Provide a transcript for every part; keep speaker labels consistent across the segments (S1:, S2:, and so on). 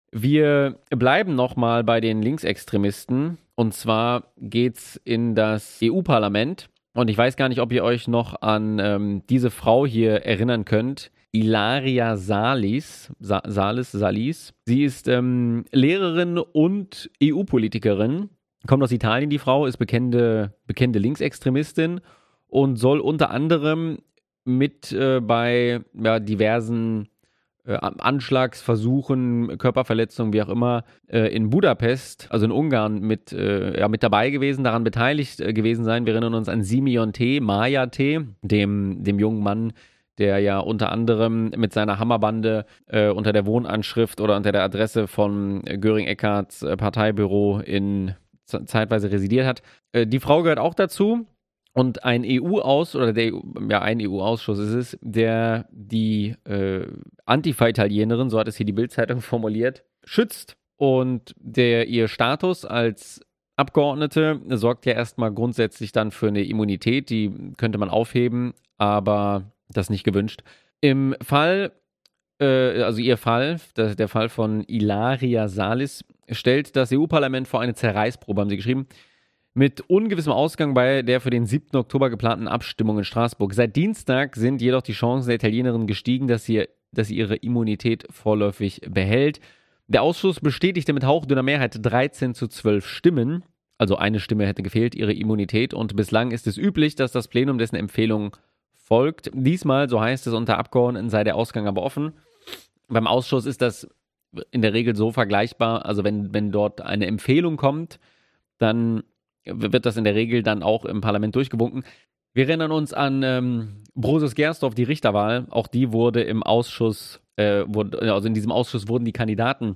S1: Wir bleiben nochmal bei den Linksextremisten. Und zwar geht's in das EU-Parlament. Und ich weiß gar nicht, ob ihr euch noch an diese Frau hier erinnern könnt. Ilaria Salis. Salis. Sie ist Lehrerin und EU-Politikerin. Kommt aus Italien, die Frau, ist bekannte Linksextremistin und soll unter anderem mit bei diversen Anschlagsversuchen, Körperverletzungen, wie auch immer, in Budapest, also in Ungarn, mit dabei gewesen, daran beteiligt gewesen sein. Wir erinnern uns an Simeon T., Maja T., dem jungen Mann, der ja unter anderem mit seiner Hammerbande unter der Wohnanschrift oder unter der Adresse von Göring-Eckarts Parteibüro zeitweise residiert hat. Die Frau gehört auch dazu. Und ein ein EU-Ausschuss ist es, der die Antifa-Italienerin, so hat es hier die Bild-Zeitung formuliert, schützt. Und der ihr Status als Abgeordnete sorgt ja erstmal grundsätzlich dann für eine Immunität, die könnte man aufheben, aber das ist nicht gewünscht. Im Fall, der Fall von Ilaria Salis, stellt das EU-Parlament vor eine Zerreißprobe, haben sie geschrieben, mit ungewissem Ausgang bei der für den 7. Oktober geplanten Abstimmung in Straßburg. Seit Dienstag sind jedoch die Chancen der Italienerin gestiegen, dass sie ihre Immunität vorläufig behält. Der Ausschuss bestätigte mit hauchdünner Mehrheit 13-12 Stimmen, also eine Stimme hätte gefehlt, ihre Immunität. Und bislang ist es üblich, dass das Plenum dessen Empfehlung folgt. Diesmal, so heißt es unter Abgeordneten, sei der Ausgang aber offen. Beim Ausschuss ist das in der Regel so vergleichbar, also wenn dort eine Empfehlung kommt, dann wird das in der Regel dann auch im Parlament durchgewunken. Wir erinnern uns an Brosis-Gersdorf, die Richterwahl. Auch die wurde im Ausschuss, in diesem Ausschuss wurden die Kandidaten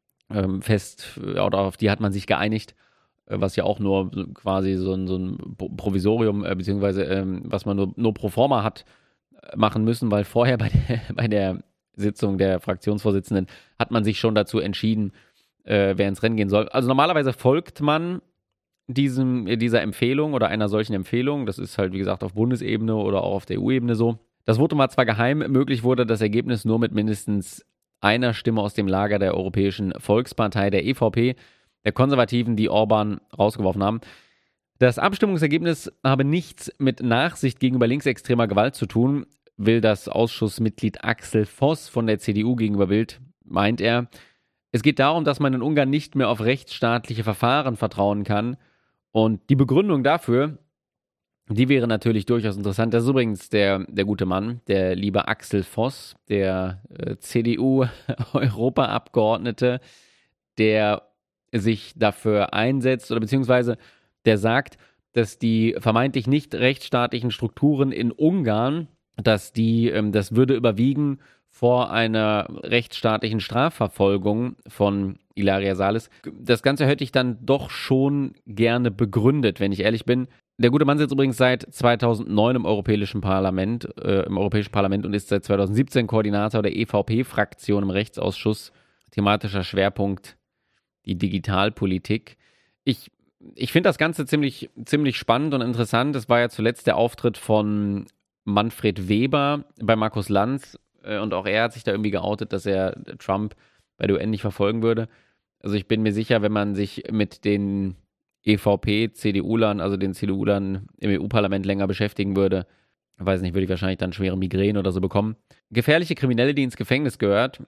S1: oder auf die hat man sich geeinigt, was ja auch nur quasi so ein Provisorium, beziehungsweise was man nur pro forma hat machen müssen, weil vorher bei der Sitzung der Fraktionsvorsitzenden hat man sich schon dazu entschieden, wer ins Rennen gehen soll. Also normalerweise folgt man dieser Empfehlung oder einer solchen Empfehlung. Das ist halt, wie gesagt, auf Bundesebene oder auch auf der EU-Ebene so. Das Votum war zwar geheim, möglich wurde das Ergebnis nur mit mindestens einer Stimme aus dem Lager der Europäischen Volkspartei, der EVP, der Konservativen, die Orban rausgeworfen haben. Das Abstimmungsergebnis habe nichts mit Nachsicht gegenüber linksextremer Gewalt zu tun, will das Ausschussmitglied Axel Voss von der CDU gegenüber Bild, meint er. Es geht darum, dass man in Ungarn nicht mehr auf rechtsstaatliche Verfahren vertrauen kann. Und die Begründung dafür, die wäre natürlich durchaus interessant. Das ist übrigens der gute Mann, der liebe Axel Voss, der CDU-Europaabgeordnete, der sich dafür einsetzt oder beziehungsweise der sagt, dass die vermeintlich nicht rechtsstaatlichen Strukturen in Ungarn, das würde überwiegen vor einer rechtsstaatlichen Strafverfolgung von Ilaria Salis. Das Ganze hätte ich dann doch schon gerne begründet, wenn ich ehrlich bin. Der gute Mann sitzt übrigens seit 2009 im Europäischen Parlament und ist seit 2017 Koordinator der EVP-Fraktion im Rechtsausschuss. Thematischer Schwerpunkt die Digitalpolitik. Ich finde das Ganze ziemlich spannend und interessant. Es war ja zuletzt der Auftritt von Manfred Weber bei Markus Lanz. Und auch er hat sich da irgendwie geoutet, dass er Trump bei der UN nicht verfolgen würde. Also ich bin mir sicher, wenn man sich mit den EVP-CDU-Lern, also den CDU-Lern im EU-Parlament länger beschäftigen würde, weiß nicht, würde ich wahrscheinlich dann schwere Migräne oder so bekommen. Gefährliche Kriminelle, die ins Gefängnis gehört,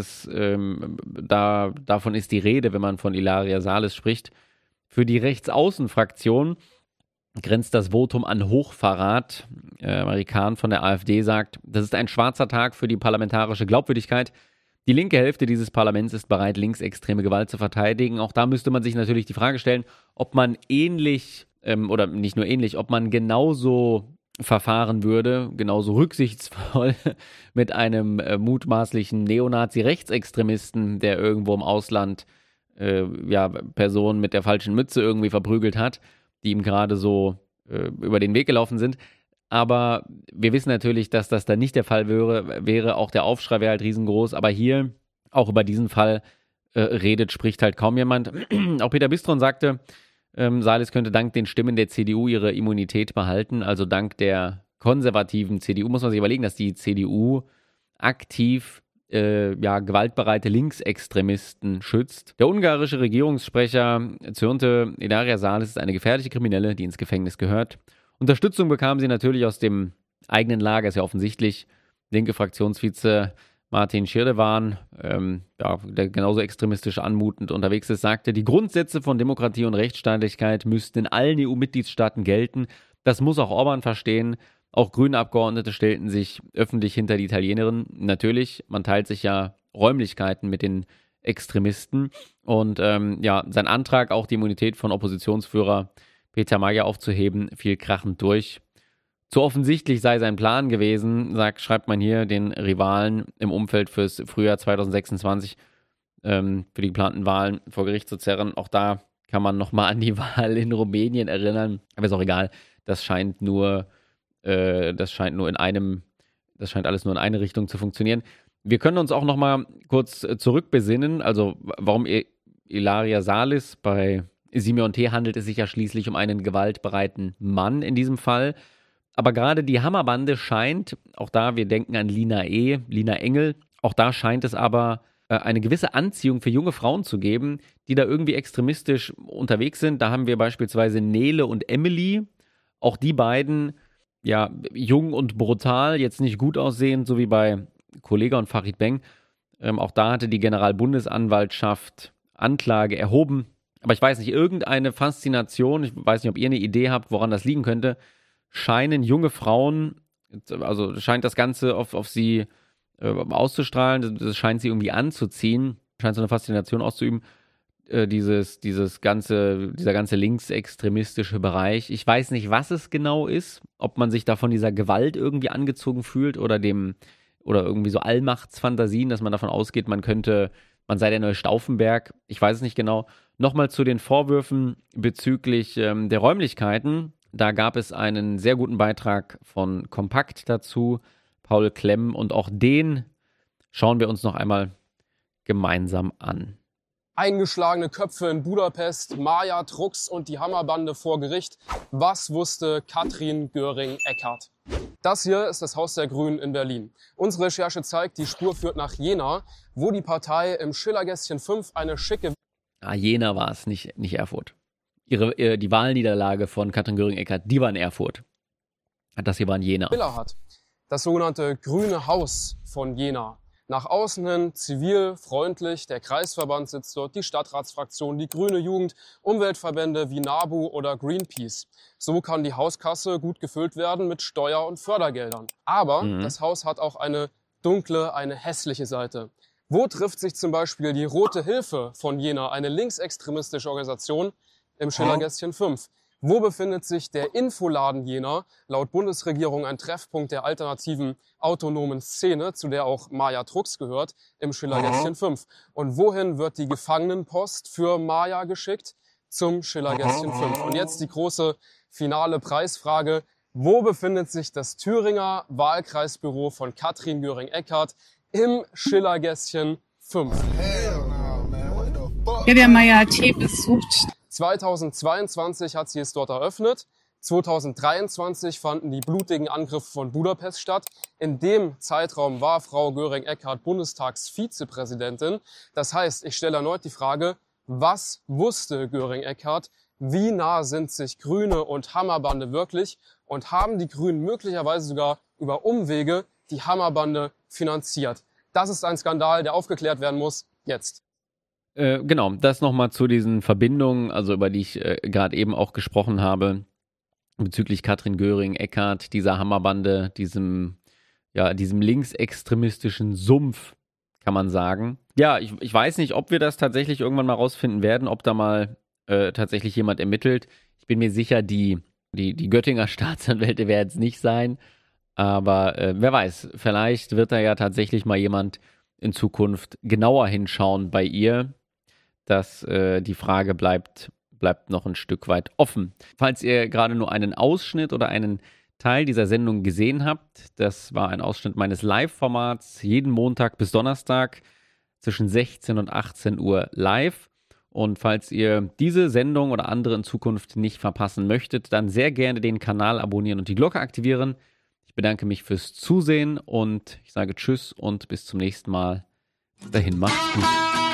S1: davon ist die Rede, wenn man von Ilaria Salis spricht. Für die Rechtsaußenfraktion grenzt das Votum an Hochverrat. Amerikan von der AfD sagt, das ist ein schwarzer Tag für die parlamentarische Glaubwürdigkeit. Die linke Hälfte dieses Parlaments ist bereit, linksextreme Gewalt zu verteidigen. Auch da müsste man sich natürlich die Frage stellen, ob man oder nicht nur ähnlich, ob man genauso verfahren würde, genauso rücksichtsvoll mit einem mutmaßlichen Neonazi-Rechtsextremisten, der irgendwo im Ausland Personen mit der falschen Mütze irgendwie verprügelt hat, die ihm gerade so über den Weg gelaufen sind. Aber wir wissen natürlich, dass das dann nicht der Fall wäre. Auch der Aufschrei wäre halt riesengroß. Aber hier, auch über diesen Fall spricht halt kaum jemand. Auch Peter Bistron sagte, Salis könnte dank den Stimmen der CDU ihre Immunität behalten. Also dank der konservativen CDU muss man sich überlegen, dass die CDU aktiv gewaltbereite Linksextremisten schützt. Der ungarische Regierungssprecher Zürnte Ilariasalis ist eine gefährliche Kriminelle, die ins Gefängnis gehört. Unterstützung bekam sie natürlich aus dem eigenen Lager, ist ja offensichtlich. Linke Fraktionsvize Martin Schirdewan, der genauso extremistisch anmutend unterwegs ist, sagte, die Grundsätze von Demokratie und Rechtsstaatlichkeit müssten in allen EU-Mitgliedstaaten gelten. Das muss auch Orban verstehen. Auch grüne Abgeordnete stellten sich öffentlich hinter die Italienerin. Natürlich, man teilt sich ja Räumlichkeiten mit den Extremisten. Und sein Antrag, auch die Immunität von Oppositionsführer Peter Mayer aufzuheben, fiel krachend durch. Zu offensichtlich sei sein Plan gewesen, schreibt man hier, den Rivalen im Umfeld fürs Frühjahr 2026 für die geplanten Wahlen vor Gericht zu zerren. Auch da kann man nochmal an die Wahl in Rumänien erinnern. Aber ist auch egal, das scheint alles nur in eine Richtung zu funktionieren. Wir können uns auch nochmal kurz zurückbesinnen, also warum Ilariasalis bei Simeon T. handelt es sich ja schließlich um einen gewaltbereiten Mann in diesem Fall. Aber gerade die Hammerbande scheint, auch da, wir denken an Lina Engel, auch da scheint es aber eine gewisse Anziehung für junge Frauen zu geben, die da irgendwie extremistisch unterwegs sind. Da haben wir beispielsweise Nele und Emily, auch die beiden, ja, jung und brutal, jetzt nicht gut aussehend, so wie bei Kollega und Farid Beng. Auch da hatte die Generalbundesanwaltschaft Anklage erhoben. Aber ich weiß nicht, irgendeine Faszination, ich weiß nicht, ob ihr eine Idee habt, woran das liegen könnte, scheinen junge Frauen, also scheint das Ganze auf sie auszustrahlen, das scheint sie irgendwie anzuziehen, scheint so eine Faszination auszuüben, dieser ganze linksextremistische Bereich. Ich weiß nicht, was es genau ist, ob man sich da von dieser Gewalt irgendwie angezogen fühlt oder irgendwie so Allmachtsfantasien, dass man davon ausgeht, man sei der neue Stauffenberg. Ich weiß es nicht genau. Nochmal zu den Vorwürfen bezüglich der Räumlichkeiten. Da gab es einen sehr guten Beitrag von Kompakt dazu, Paul Klemm, und auch den schauen wir uns noch einmal gemeinsam an.
S2: Eingeschlagene Köpfe in Budapest, Maja Trux und die Hammerbande vor Gericht. Was wusste Katrin Göring-Eckardt? Das hier ist das Haus der Grünen in Berlin. Unsere Recherche zeigt, die Spur führt nach Jena, wo die Partei im Schillergässchen 5 eine schicke...
S1: Jena war es, nicht Erfurt. Die Wahlniederlage von Katrin Göring-Eckardt, die war in Erfurt. Das hier war in Jena.
S2: Villa hat. Das sogenannte Grüne Haus von Jena. Nach außen hin zivil, freundlich, der Kreisverband sitzt dort, die Stadtratsfraktion, die Grüne Jugend, Umweltverbände wie NABU oder Greenpeace. So kann die Hauskasse gut gefüllt werden mit Steuer- und Fördergeldern. Aber das Haus hat auch eine dunkle, eine hässliche Seite. Wo trifft sich zum Beispiel die Rote Hilfe von Jena, eine linksextremistische Organisation, im Schillergässchen 5? Wo befindet sich der Infoladen Jena, laut Bundesregierung ein Treffpunkt der alternativen autonomen Szene, zu der auch Maja Trux gehört, im Schillergässchen 5? Und wohin wird die Gefangenenpost für Maja geschickt? Zum Schillergässchen 5. Und jetzt die große finale Preisfrage. Wo befindet sich das Thüringer Wahlkreisbüro von Katrin Göring-Eckardt? Im Schillergässchen 5.
S3: Ja, der Maja T. besucht.
S2: 2022 hat sie es dort eröffnet. 2023 fanden die blutigen Angriffe von Budapest statt. In dem Zeitraum war Frau Göring-Eckardt Bundestagsvizepräsidentin. Das heißt, ich stelle erneut die Frage, was wusste Göring-Eckardt? Wie nah sind sich Grüne und Hammerbande wirklich? Und haben die Grünen möglicherweise sogar über Umwege die Hammerbande finanziert? Das ist ein Skandal, der aufgeklärt werden muss, jetzt.
S1: Genau, das nochmal zu diesen Verbindungen, also über die ich gerade eben auch gesprochen habe, bezüglich Katrin Göring-Eckardt, dieser Hammerbande, diesem linksextremistischen Sumpf, kann man sagen. Ja, ich weiß nicht, ob wir das tatsächlich irgendwann mal rausfinden werden, ob da mal tatsächlich jemand ermittelt. Ich bin mir sicher, die Göttinger Staatsanwälte werden es nicht sein, aber wer weiß, vielleicht wird da ja tatsächlich mal jemand in Zukunft genauer hinschauen bei ihr. Die Frage bleibt noch ein Stück weit offen. Falls ihr gerade nur einen Ausschnitt oder einen Teil dieser Sendung gesehen habt, das war ein Ausschnitt meines Live-Formats, jeden Montag bis Donnerstag zwischen 16 und 18 Uhr live. Und falls ihr diese Sendung oder andere in Zukunft nicht verpassen möchtet, dann sehr gerne den Kanal abonnieren und die Glocke aktivieren. Ich Ich bedanke mich fürs Zusehen und ich sage Tschüss und bis zum nächsten Mal. Bis dahin, macht's gut.